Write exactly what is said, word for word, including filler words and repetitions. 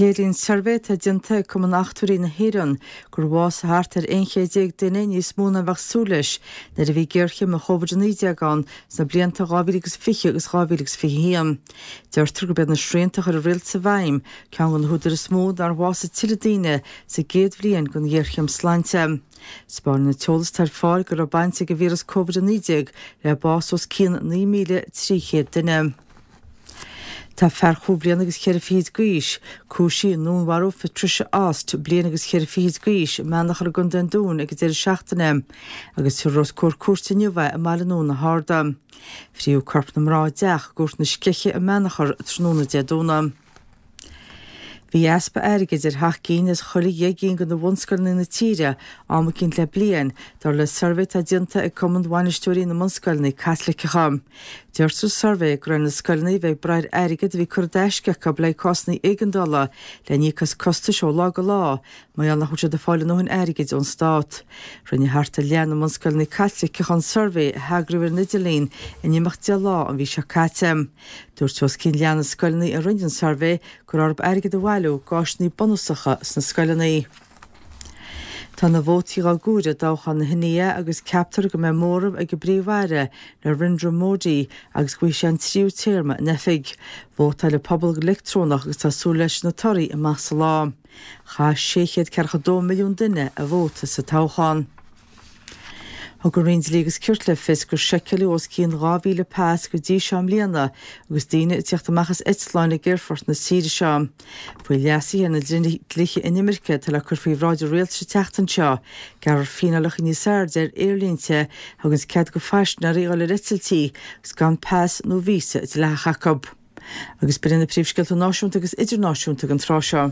Léiríonn survé tá dinta cum an achtarí na hÉireann gur bhás thart ar one hundred duine níos mó na bheagsúlais na a bhí géirche mo chomhaid an ideagán sa blianta two thousand five agus two thousand fifteen. Deirtar go bead na sriantach ar a rilt sa bhaim ceann an húdar is mó ar bhás a tile daoine sa géad bhliain gon dhéircheam sláinte. Spáin na teolas tar fáil gur a bainte go víras COVID an ideag le bás os cían nine million three hundred duine. Tá ferchú bliana agus ceir fíd gúis, cúsí nún warú fa trise ást bliana agus ceir fíd gúis menach ar gundan dún agus ir seachtainem agus tu ros cór cuarta nniuha a melanú na háda. Fríú corp na mrá deach gúrt na sciche a menachar tróna deadúna. Bhí easpa airgid ar thach cín is chola dhéagén go na bhunscailna na tíre áma cinn le blian dar le survé tá dinta ag cumand bhainisteoirí na munscailna Catholicecha. Deirtar survé gur na scailna bheith braid airgid bhí chur deiscecha bla cosna éigeandala le níchas costa seo lá go lá, mai anna chuide de fáile nóhan airgid ón stát. Rinne harta lean na munscailna Catholicecha an survé heagrúir nidilín in nimach de lá an bhí se caite. Dúirt tos cinn lean na scailna a rinne survé gur arb airgid a bhhailú gáisní bonusacha sna scailnaí. Tá na bhótaí á gúide dáchan na hnia agus ceaptar go mé mórm ag go bríomhhaire na Narendra Modi agus ghui sé an tríú téirme nefig. Bhótá le pobl electrónach agus tású leis na torí i meas lá. Cha séchéad cearcha two milliún duine a bhóta sa táchan. Thugur rins lígus cirt le fis gur seicealú os cín ráhíle pás go dtí seam líana agus daine i tíocht amachchas Eitsláin a ggéirfort na síre seam. Fuoi leasaí na dlíthe inimirce tal a chur faoi bhráidir réalta teachtan seo gar fínalach in níosard ar éirlínte agus cead go feist na réáil ritiltí gus gan pás nó vísa i le Jacob. Agus byrinn na príomhsceilte náisiúnta agus idirnáisiúnta an trá seo.